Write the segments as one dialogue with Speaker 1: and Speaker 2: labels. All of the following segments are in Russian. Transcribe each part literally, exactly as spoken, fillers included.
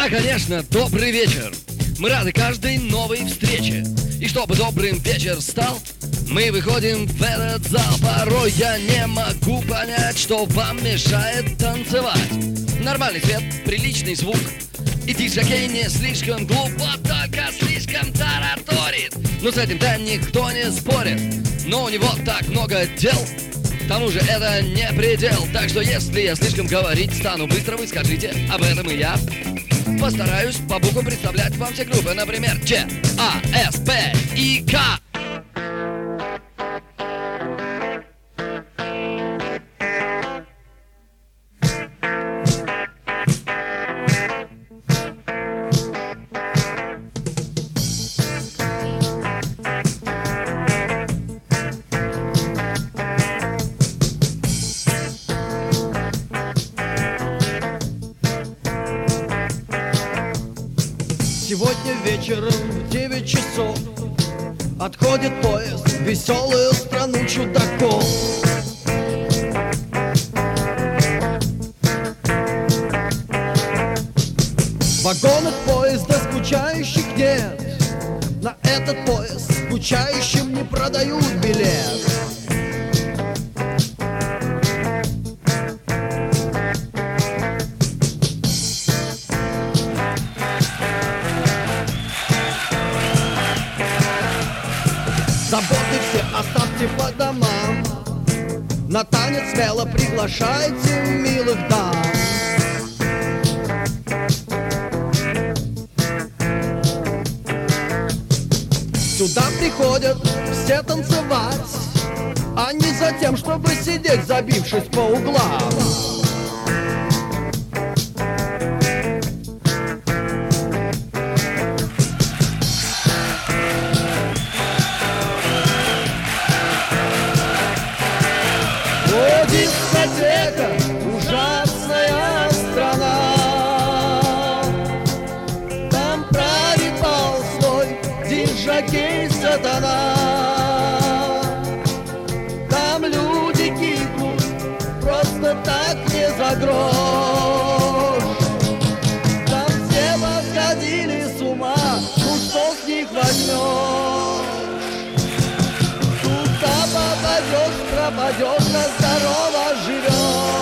Speaker 1: Да, конечно, добрый вечер. Мы рады каждой новой встрече. И чтобы добрым вечер стал, мы выходим в этот зал. Порой я не могу понять, что вам мешает танцевать. Нормальный свет, приличный звук, и диджокей не слишком глуп, вот только слишком тараторит. Но с этим-то никто не спорит. Но у него так много дел, к тому же это не предел. Так что если я слишком говорить стану быстро, вы скажите об этом и я постараюсь по буквам представлять вам все группы. Например, Ч, А, С, П и К.
Speaker 2: Сегодня вечером в девять часов отходит поезд в веселую страну чудаков. В вагонах поезда скучающих нет, на этот поезд скучающим не продают билет. Заботы все оставьте по домам, на танец смело приглашайте милых дам. Сюда приходят все танцевать, а не за тем, чтобы сидеть, забившись по углам. О, дискотека, ужасная страна, там правит бал свой диджокей сатана. Там люди гибнут просто так не за грош. Там все посходили с ума, ну что с них возьмешь? Попадешь, пропадешь, на здорово живешь.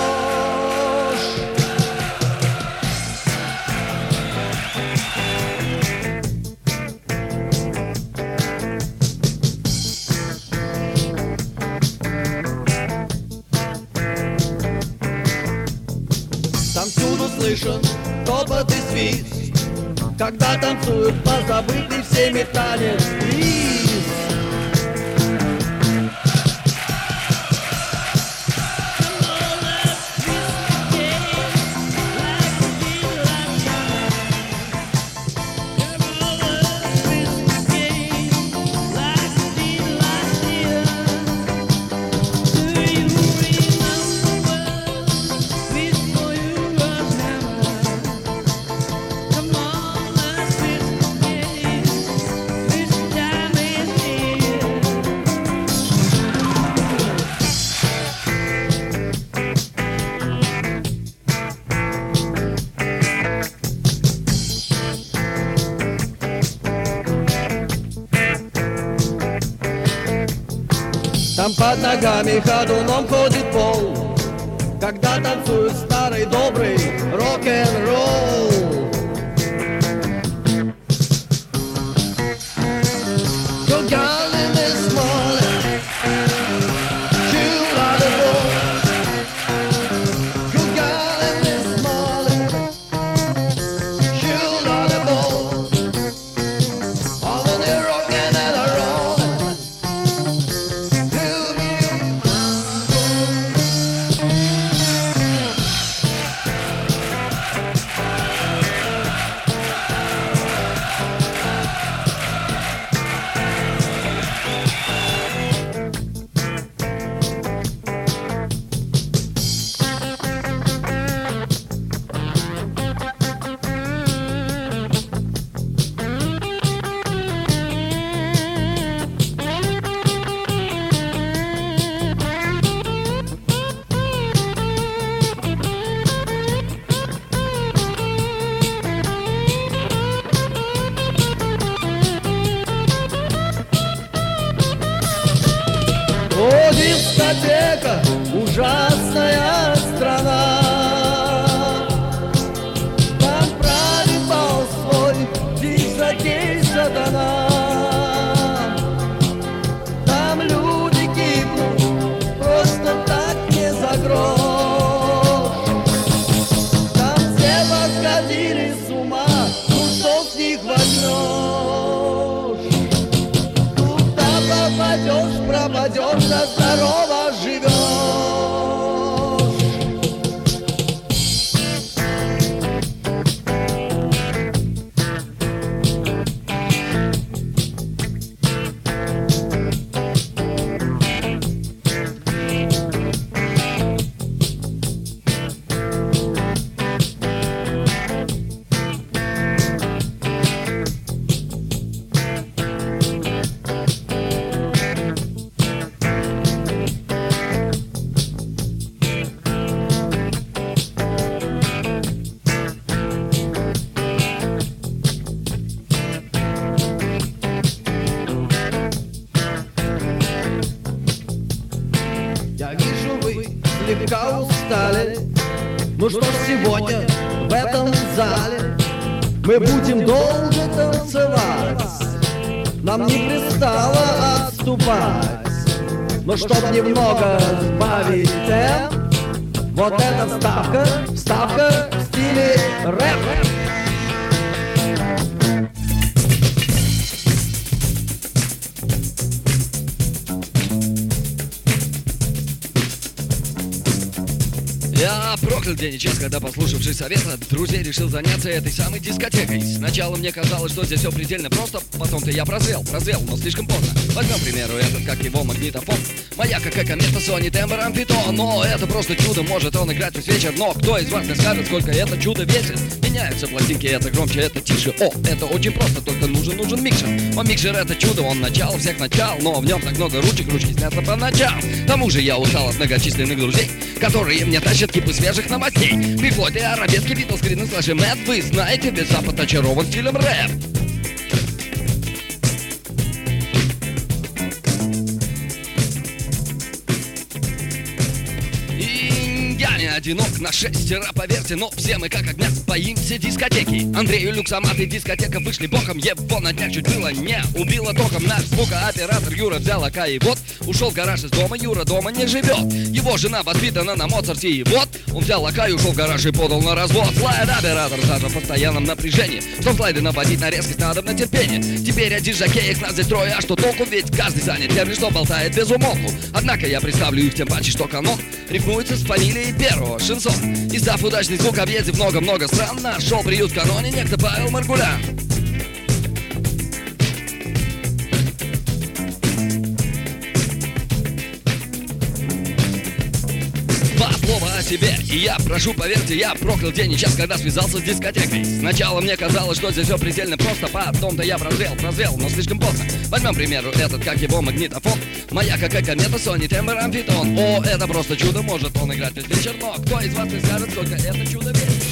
Speaker 2: Там всюду слышен топот и свист, когда танцуют позабытый всеми танец лист. Там под ногами ходуном ходит пол, когда танцует старый добрый рок-н-ролл. Good girl in this morning, you are the boy. Good girl in this morning, you are the boy. All of the rockin' and the rollin'. дискотека, ужасная страна. Там правит бал свой дисжокей сатана. Там люди гибнут просто так, не за грош. Там все посходили с ума, ну что с них возьмешь? Туда попадешь, пропадешь, да здорово живешь. Я вижу, вы слегка устали. Ну что ж, сегодня в этом зале мы будем долго танцевать. Нам не пристало отступать. Но чтоб немного сбавить темп, вот эта вставка, вставка в стиле рэп.
Speaker 1: Я проклял день и час, когда, послушавшись совета друзей, решил заняться этой самой дискотекой. Сначала мне казалось, что здесь все предельно просто, потом-то я прозрел, прозрел, но слишком поздно. Возьмем, к примеру, этот, как его, магнитофон. Моя, как комета, Sony Тембр Амфитон. Но это просто чудо, может он играть весь вечер. Но кто из вас не скажет, сколько это чудо весит? Меняются пластинки, это громче, это тише. О, это очень просто, только нужен, нужен микшер. О, микшер это чудо, он начало всех начал. Но в нем так много ручек, ручки снятся по ночам. К тому же я устал от многочисленных друзей, которые мне тащат кипы свежих новостей. Бигбой, арабески, Битлз, Криденс, Слэш и Мэтт. Вы знаете, весь Запад очарован стилем рэп. И я не одинок на шестеро, поверьте, но все мы как огня боимся дискотеки. Андрею Люксомат и дискотека вышли боком. Его на днях чуть было не убило током. Наш звукооператор Юра взял АК и вот ушел в гараж из дома, Юра дома не живет. Его жена воспитана на Моцарте и вот он взял АК и ушел в гараж и подал на развод. Слайд-оператор даже в постоянном напряжении. Что слайды наводить на резкость надо на терпение. Теперь один жокеек нас здесь трое, а что толку? Ведь каждый занят тем, что болтает без умолку. Однако я представлю их тем паче, что канон рифмуется с фамилией первого Шансон. Издав удачный звук, объездив много-много стран, нашел приют в каноне некто Павел Маргулян. Два слова о себе, и я прошу, поверьте, я проклял день и час, когда связался с дискотекой. Сначала мне казалось, что здесь все предельно просто, потом-то я прозрел, прозрел, но слишком поздно. Возьмем, к примеру, этот, как его, магнитофон. Моя, как комета, Sony Тембр Амфитон. О, это просто чудо, может он играть весь вечер, но кто из вас не скажет, сколько это чудо весит?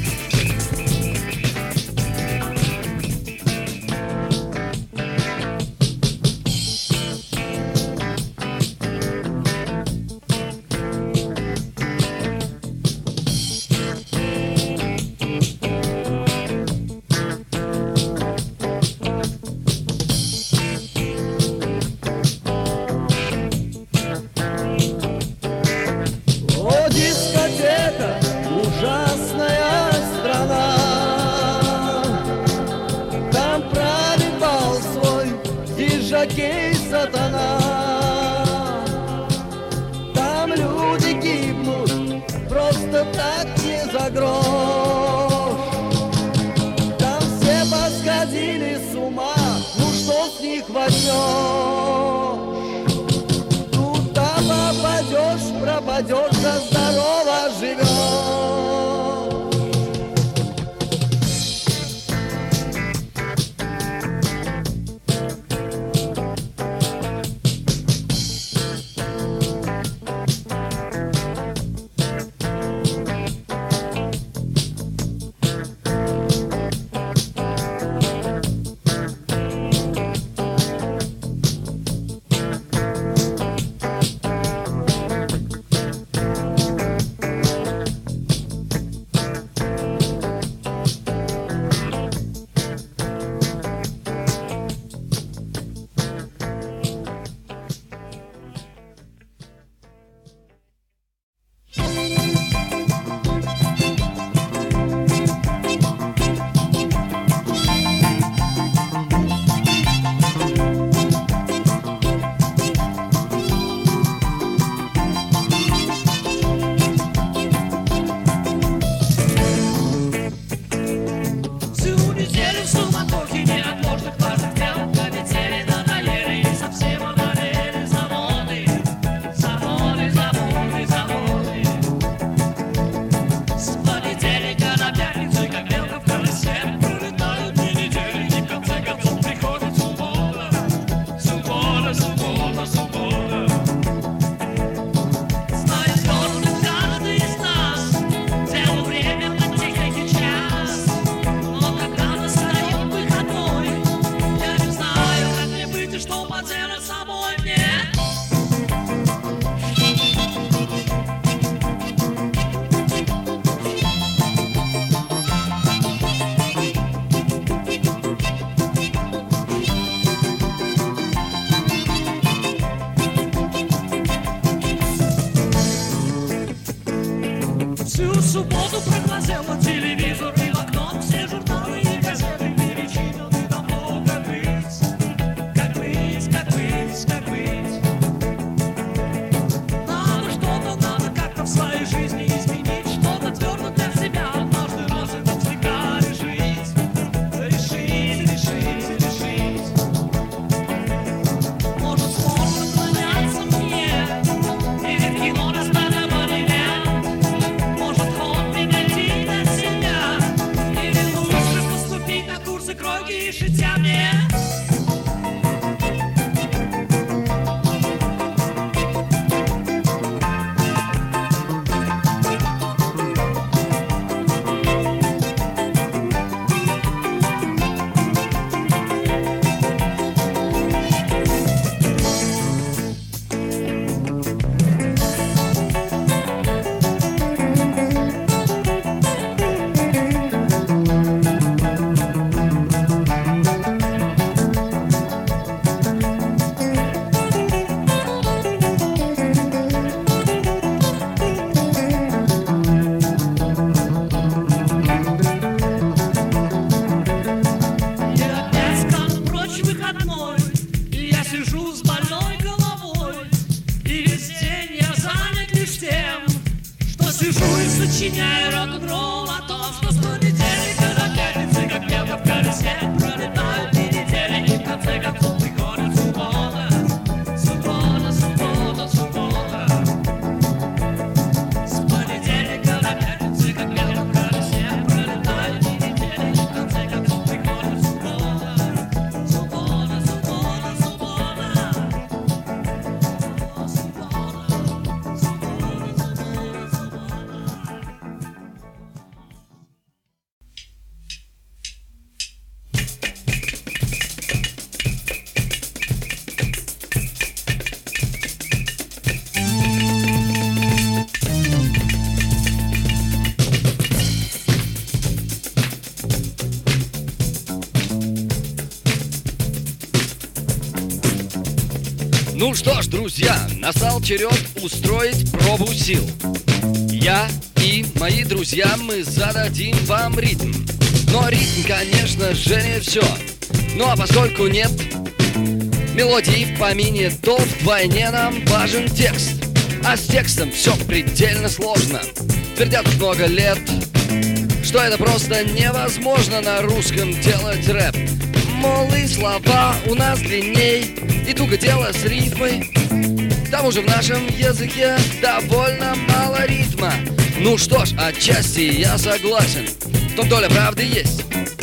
Speaker 2: Дискотека, ужасная страна. Там правит бал свой дисжокей сатана. Там люди гибнут просто так, не за грош. Там все посходили с ума, ну что с них возьмешь? Туда попадешь, пропадешь, да здорово живешь.
Speaker 3: Всю субботу проглазела телевизор и в окно все журналы и газеты перечитаны давно. Как быть, как быть, как быть, как быть? Надо что-то, надо как-то в своей жизни изменить, что-то твердо для себя однажды раз и навсегда решить. Решить, решить, решить. Может, сможет заняться мне или в кино достать абонемент. Может, хобби найти для себя или лучше поступить на курсы кройки и шитья мне. Сижу и сочиняю рок-н-ролл о том, что с понедельника до пятницы, как белка в колесе, пролетают две недели, и в конце концов приходит суббота. Суббота, суббота, суббота. С понедельника до пятницы, как белка в колесе, пролетают две недели, и в конце концов приходит суббота. Суббота, суббота, суббота.
Speaker 1: Ну что ж, друзья, настал черед устроить пробу сил. Я и мои друзья, мы зададим вам ритм. Но ритм, конечно же, не все. Ну а поскольку нет мелодии в помине, то вдвойне нам важен текст. А с текстом все предельно сложно. Твердят уж много лет, что это просто невозможно на русском делать рэп. Мол, и слова у нас длинней, и туго дело с рифмой. К тому же в нашем языке довольно мало ритма. Ну что ж, отчасти я согласен, в том доля правды есть.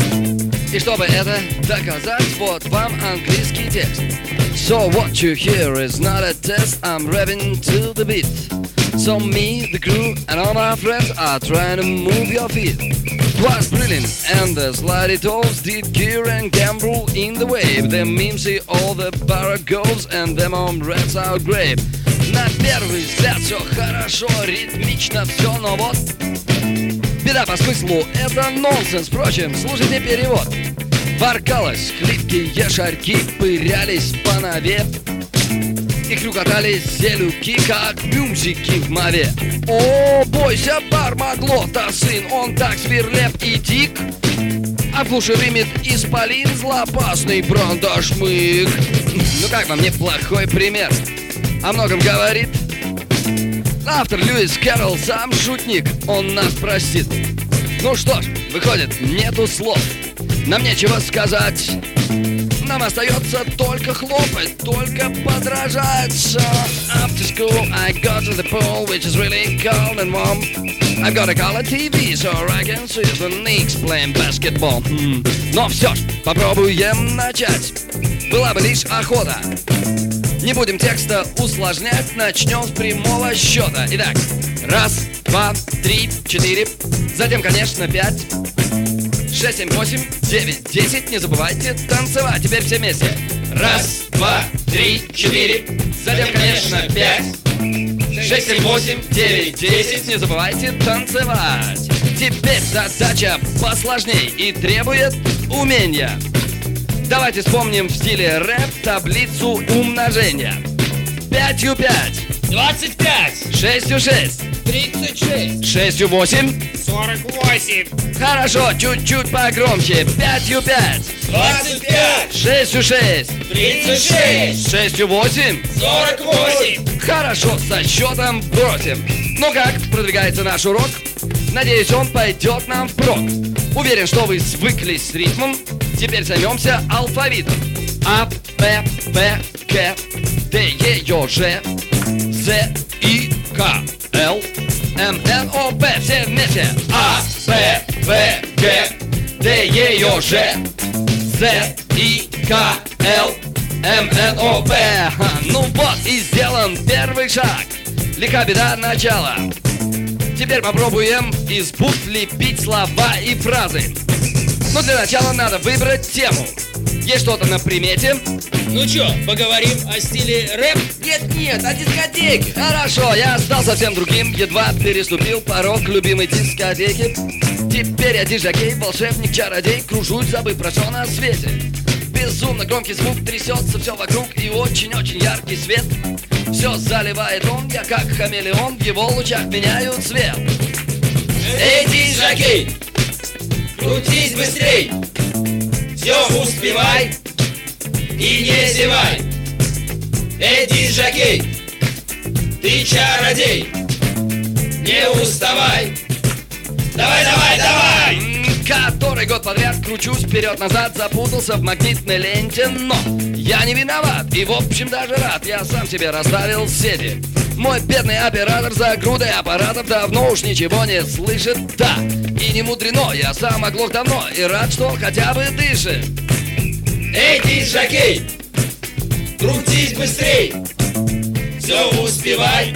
Speaker 1: И чтобы это доказать, вот вам английский текст. So what you hear is not a test, I'm rapping to the beat. So me, the crew and all my friends are trying to move your feet. Was brilliant, and the slidey toes did gear and gamble in the wave. Them memes see all the barrack goals, and them on rats are great. На первый взгляд все хорошо, ритмично все, но вот беда по смыслу, это нонсенс. Впрочем, слушайте перевод. Воркалось, хлипкие шарьки пырялись по нове и хрюкотали селюки, как бюмзики в мове. О, бойся, Бармаглота, сын, он так свирлеп и дик, а в глуши рымит исполин, злопасный брандашмык. Ну как вам неплохой пример? О многом говорит. Автор Льюис Кэрролл сам шутник, он нас простит. Ну что ж, выходит, нету слов, нам нечего сказать. Нам остается только хлопать, только подражать. So after school I go to the pool, which is really cold and warm. I've got a color ти ви, so I can see the Knicks playing basketball. hmm. Но все ж, попробуем начать. Была бы лишь охота. Не будем текста усложнять, начнем с прямого счета. Итак, раз, два, три, четыре, затем, конечно, пять, шесть, семь, восемь, девять, десять. Не забывайте танцевать. Теперь все вместе. Раз, два, три, четыре. Затем, конечно, пять, шесть, семь, восемь, девять, десять. Не забывайте танцевать. Теперь задача посложней и требует умения. Давайте вспомним в стиле рэп таблицу умножения. Пятью пять,
Speaker 3: двадцать пять,
Speaker 1: Шестью шесть.
Speaker 3: тридцать шесть,
Speaker 1: Шестью восемь.
Speaker 3: сорок восемь,
Speaker 1: Хорошо, чуть-чуть погромче. Пятью пять.
Speaker 3: двадцать пять,
Speaker 1: Шестью шесть.
Speaker 3: тридцать шесть,
Speaker 1: Шестью восемь.
Speaker 3: сорок восемь.
Speaker 1: Хорошо, со счетом бросим. Ну как, продвигается наш урок? Надеюсь, он пойдет нам впрок. Уверен, что вы свыклись с ритмом. Теперь займемся алфавитом. А, П, П, К, Д, Е, Ё, Ж, З, И, К, Л, М, Н, О, П. Все вместе. А, П, П, Г, Д, Е, Ё, Ж, З, И, К, Л, М, Н, О, П. Ха, ну вот и сделан первый шаг. Легка беда начала. Теперь попробуем из букв лепить слова и фразы. Но для начала надо выбрать тему. Есть что-то на примете?
Speaker 3: Ну чё, поговорим о стиле рэп?
Speaker 1: Нет-нет, о дискотеке. Хорошо, я стал совсем другим. Едва переступил порог любимой дискотеки. Теперь я диджакей, волшебник, чародей. Кружусь, забыв про все на свете. Безумно громкий звук, трясется все вокруг. И очень-очень яркий свет. Все заливает он, я как хамелеон. В его лучах меняю цвет.
Speaker 3: Эй, диджакей, крутись быстрей, все успевай и не зевай. Эй, диджакей, ты чародей, не уставай. Давай, давай, давай!
Speaker 1: М, Который год подряд кручусь вперед-назад, запутался в магнитной ленте, но я не виноват и в общем даже рад. Я сам себе расставил сети. Мой бедный оператор за грудой аппаратов давно уж ничего не слышит, да. И не мудрено, я сам оглох давно и рад, что он хотя бы дышит.
Speaker 3: Эй, диджакей, крутись быстрей, все успевай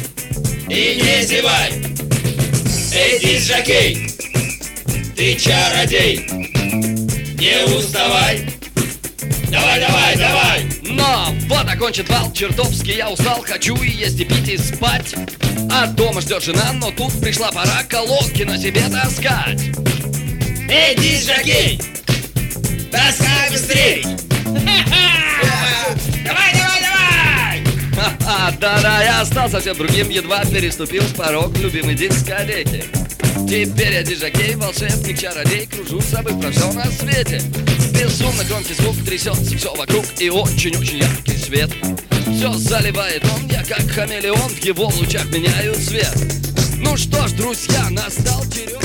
Speaker 3: и не зевай. Эй, диджакей, ты чародей, не уставай. Давай, давай, давай!
Speaker 1: Но вот окончен бал, чертовски я устал. Хочу и есть, и пить, и спать. А дома ждет жена, но тут пришла пора колодки на себе таскать.
Speaker 3: Эй, диджакей, таскай быстрей! Давай, давай, давай!
Speaker 1: Ха-ха, да-да, я стал совсем другим, едва переступил порог любимой дискотеки. Теперь я диджакей, волшебник, чародей, кружусь, забыв про все на свете. Безумно громкий звук, трясется все вокруг и очень-очень яркий свет. Все заливает он, я как хамелеон, в его лучах меняю цвет. Ну что ж, друзья, настал черед.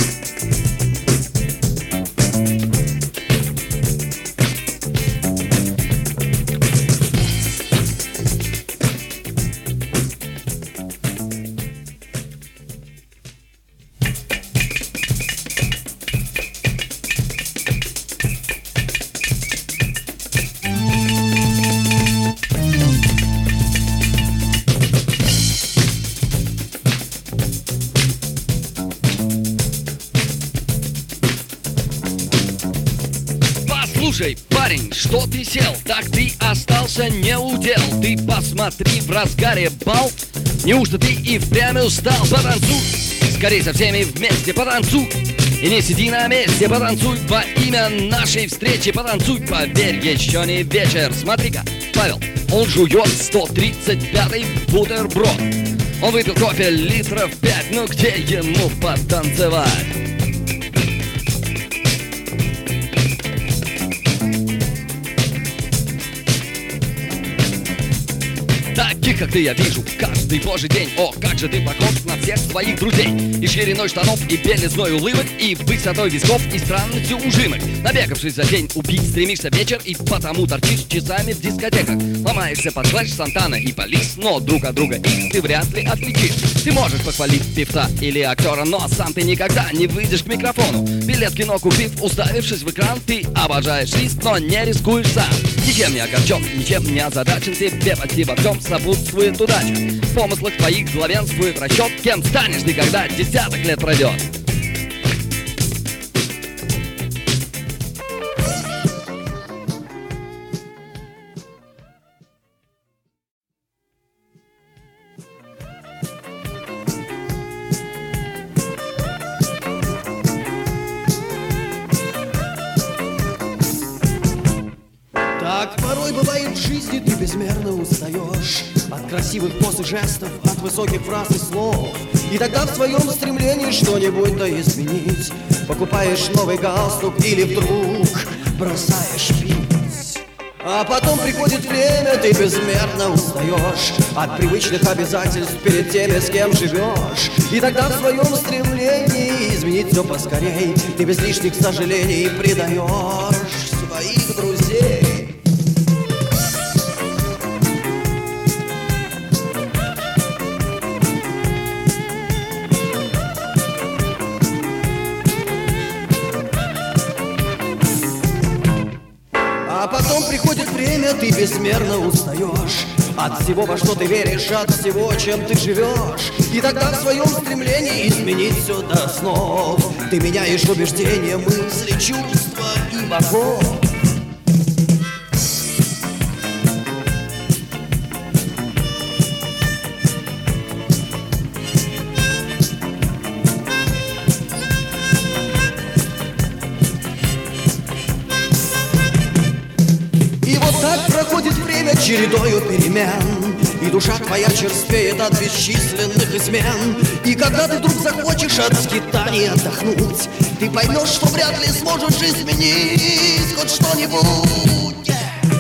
Speaker 1: Слушай, парень, что ты сел? Так ты остался не у дел. Ты посмотри, в разгаре бал. Неужто ты и впрямь устал? Потанцуй, скорей со всеми вместе потанцуй. И не сиди на месте, потанцуй во имя нашей встречи. Потанцуй, поверь, еще не вечер. Смотри-ка, Павел, он жует сто тридцать пятый бутерброд. Он выпил кофе литров пять, ну где ему потанцевать? Таких, как ты, я вижу каждый божий день. О, как же ты похож на всех своих друзей. И шириной штанов, и белизной улыбок, и высотой висков, и странностью ужимок. Набегавшись за день, убить стремишься вечер, и потому торчишь часами в дискотеках. Ломаешься под флэш Сантана и Полис, но друг от друга их ты вряд ли отличишь. Ты можешь похвалить певца или актера, но сам ты никогда не выйдешь к микрофону. Билет в кино купив, уставившись в экран, ты обожаешь лист, но не рискуешь сам. Ничем не огорчен, ничем не озадачен, тебе почти во всем сопутствует удача. В помыслах твоих главенствует расчет, кем станешь ты, когда десяток лет пройдет.
Speaker 2: Так порой бывает в жизни, ты безмерно устаешь от красивых красивых поз и жестов, от высоких фраз и слов. И тогда в своем стремлении что-нибудь да изменить покупаешь новый галстук или вдруг бросаешь пить. А потом приходит время, ты безмерно устаешь от привычных обязательств перед теми, с кем живешь. И тогда в своем стремлении изменить все поскорей ты без лишних сожалений предаешь своих друзей. А потом приходит время, ты безмерно устаешь от всего, во что ты веришь, от всего, чем ты живешь. И тогда в своем стремлении изменить все до основ ты меняешь убеждения, мысли, чувства и богов. Так проходит время чередою перемен, и душа твоя черствеет от бесчисленных измен. И когда ты вдруг захочешь от скитаний отдохнуть, ты поймешь, что вряд ли сможешь изменить хоть что-нибудь.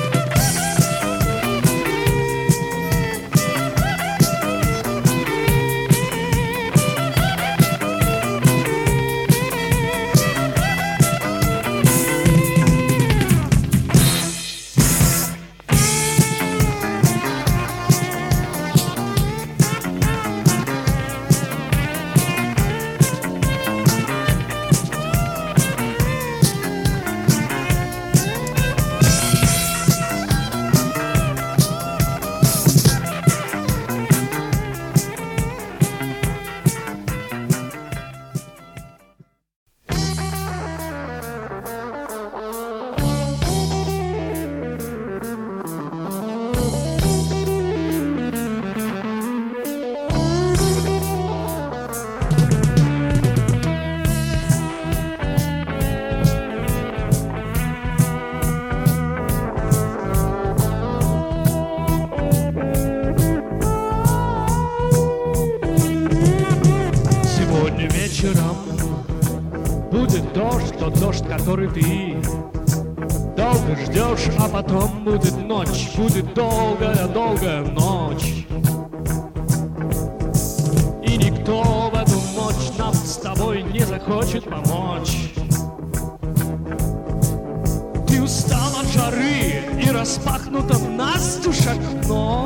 Speaker 3: Будет дождь, тот дождь, который ты долго ждешь, а потом будет ночь, будет долгая-долгая ночь. И никто в эту ночь нам с тобой не захочет помочь. Ты устал от жары и распахнуто настежь окно.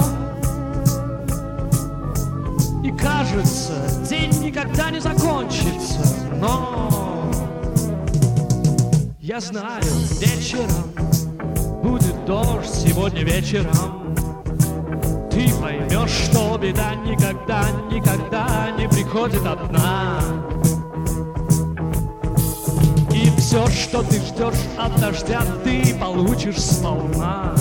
Speaker 3: И кажется, день никогда не закончится, но я знаю, вечером будет дождь, сегодня вечером ты поймешь, что беда никогда, никогда не приходит одна. И все, что ты ждешь от дождя, ты получишь сполна.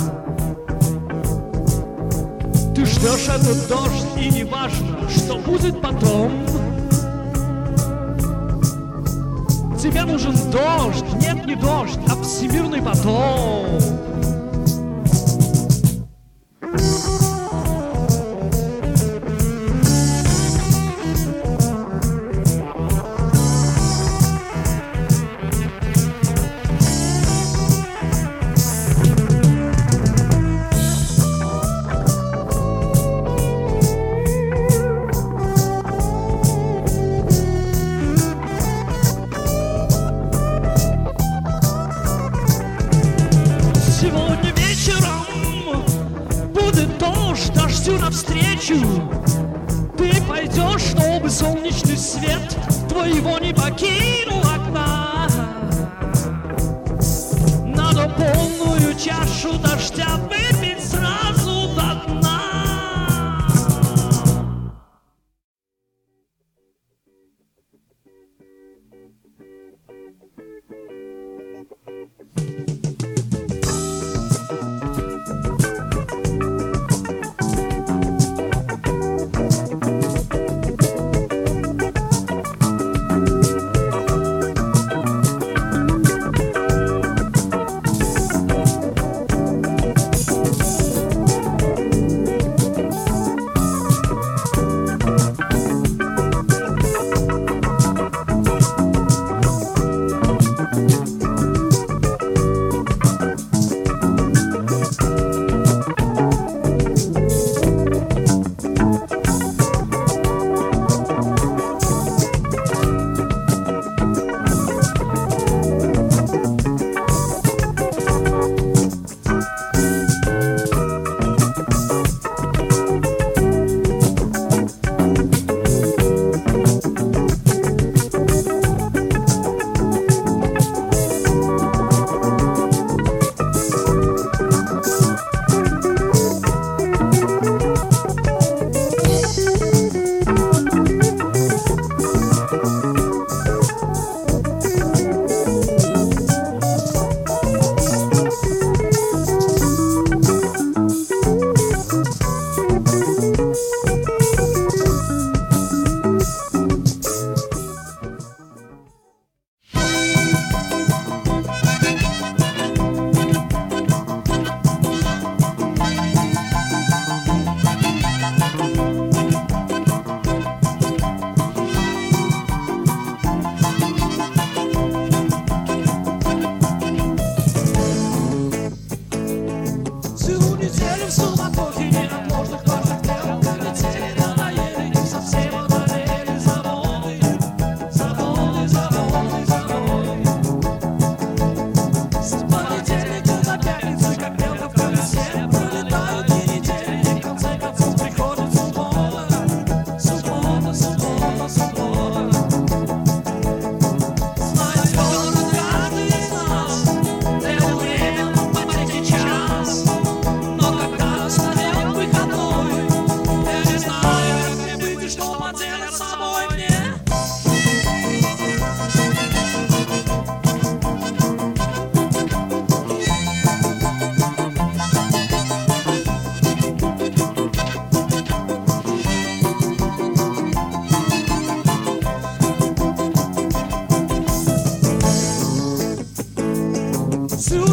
Speaker 3: Ты ждешь этот дождь, и не важно, что будет потом. Тебе нужен дождь, нет, не дождь, а всемирный потоп. Сегодня вечером будет дождь, дождю навстречу. Ты пойдешь, чтобы солнечный свет твоего не покинул окна. Надо полную чашу дождя выпить сразу до дна.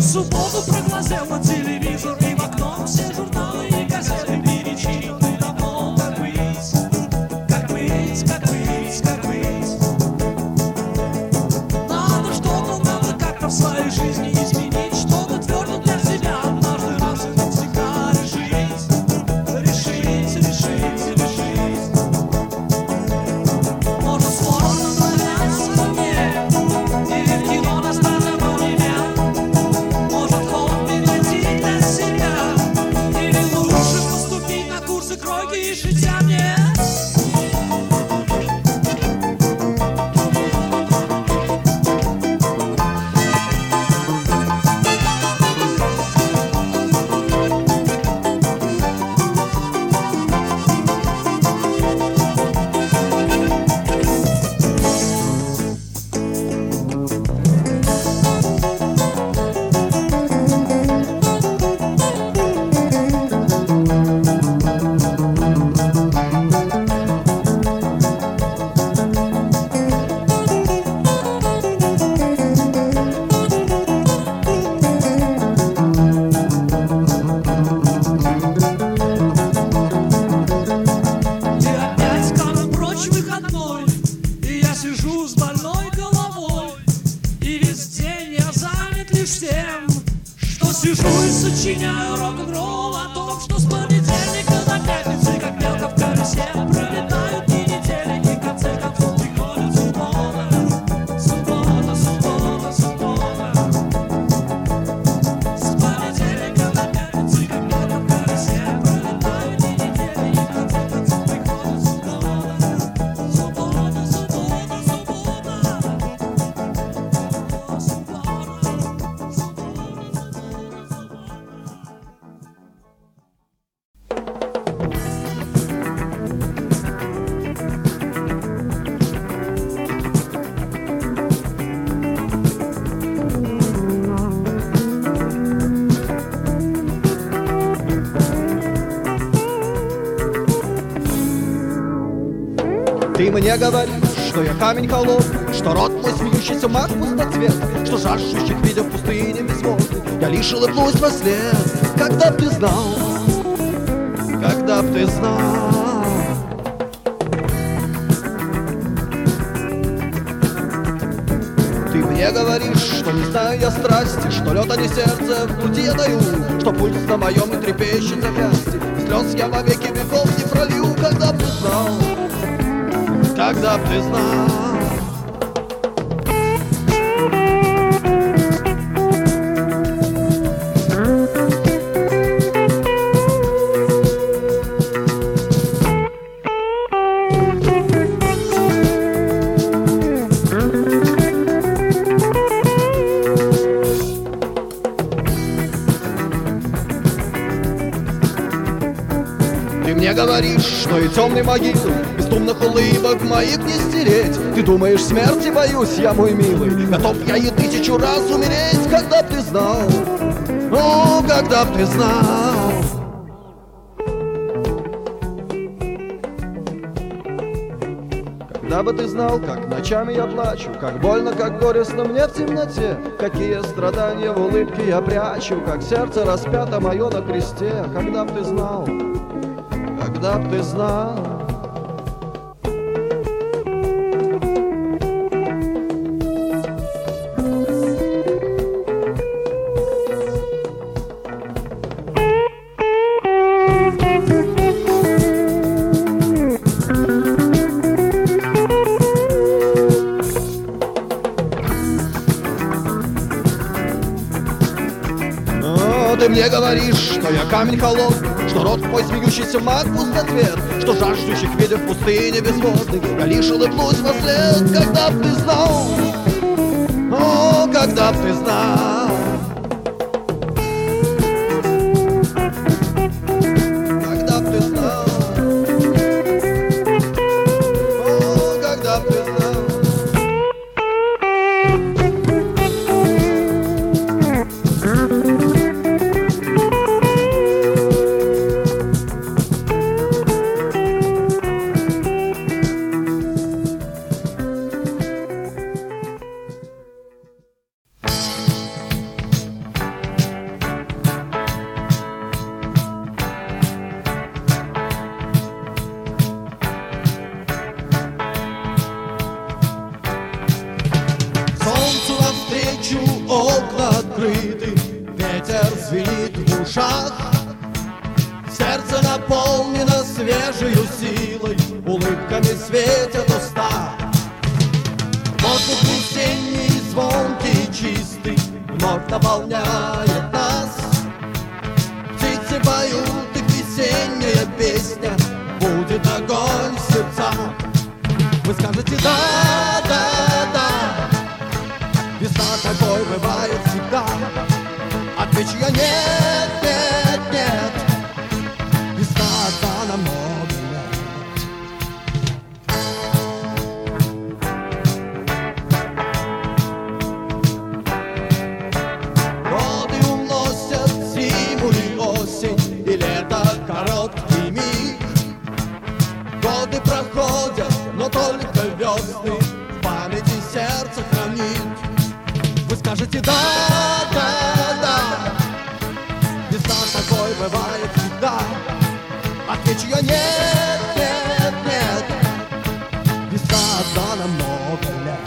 Speaker 3: субботу проглазел на телевизор, и в окно все журналы и газеты перечитал. И давно как быть, как быть, как быть, как быть. Надо что-то, надо как-то в своей жизни изменить, что-то твердо для себя однажды раз и навсегда решить, решить, решить, решить. Может, сложно заняться мне, или в кино на старом универе. Может, хобби найти для себя, или лучше поступить на курсы кройки и шитья мне. И опять канун прочь выходной, и я сижу с больной головой, и весь день я занят лишь тем, что сижу и сочиняю рок-н-ролл о том, что с понедельника до пятницы, как белка в колесе, пролетают дни недели, и в конце концов приходит суббота. Суббота, суббота, суббота. С понедельника до пятницы, как белка в колесе, пролетают дни недели, и в конце концов приходит суббота. Суббота, суббота, суббота.
Speaker 2: Ты мне говоришь, что я камень холодный, что рот мой смеющийся маг пустоцвет, что жаждущих видя в пустыне безводной я лишь улыбнусь во след. Когда б ты знал, когда б ты знал. Ты мне говоришь, что не знаю я страсти, что лед, а не сердце в груди я даю, что пульс на моем и трепещет запястье, и слез я во веки веков не пролью. Когда б ты знал, когда б ты знал. Ты мне говоришь, что и темной могилы бесстумных улыбок моих не стереть. Ты думаешь, смерти боюсь я, мой милый, готов я и тысячу раз умереть. Когда б ты знал, о, когда б ты знал. Когда бы ты знал, как ночами я плачу, как больно, как горестно мне в темноте, какие страдания в улыбке я прячу, как сердце распято мое на кресте. Когда б ты знал, когда б ты знал. Ты мне говоришь, что я камень холодный, что рот мой смеющийся маг пустоцвет, что жаждущих видя в пустыне безводной я лишь улыбнусь во след. Когда б ты знал, о, когда б ты знал. Когда б ты знал, о, когда б ты знал. окна открыты, ветер звенит в ушах. Сердце наполнено свежею силой, улыбками светят уста. Воздух весенний, звонкий и чистый вновь наполняет нас. Птицы поют, их весенняя песня будет огонь в сердцах. Вы скажете да, да, да, весна такой бывает всегда. Отвечу я нет, нет, нет, весна одна на много лет. Годы уносят зиму и осень, и лето короткий миг. Годы проходят, но только весны в памяти сердце хранит. Вы скажете да, да, да, весна такой бывает всегда. Отвечу я нет, нет, нет, весна одна на много лет.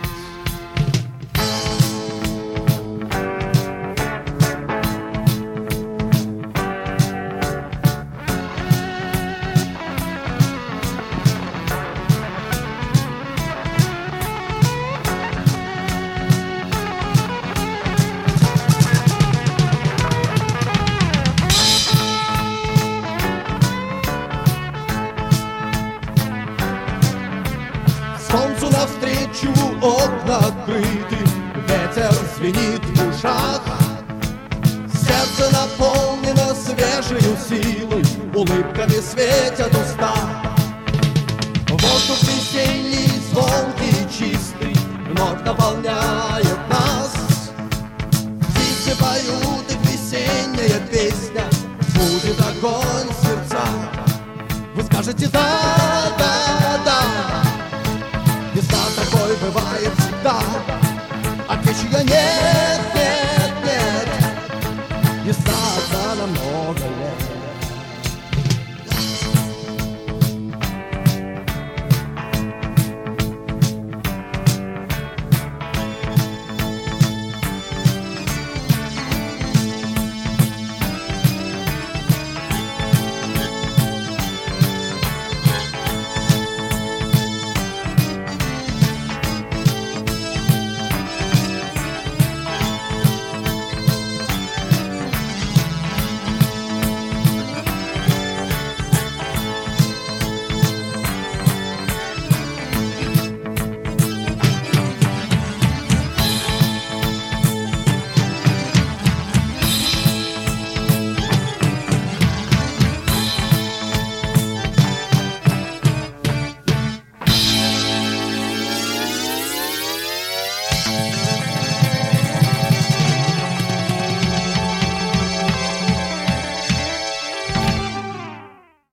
Speaker 2: Солнцу навстречу окна открыты, ветер звенит в ушах. Сердце наполнено свежею силой, улыбками светят уста. Воздух весенний, звонкий и чистый вновь наполняет нас. Птицы поют, их весенняя песня будет огонь в сердцах. Вы скажете да, да, да, весна такой бывает всегда. Отвечу я нет.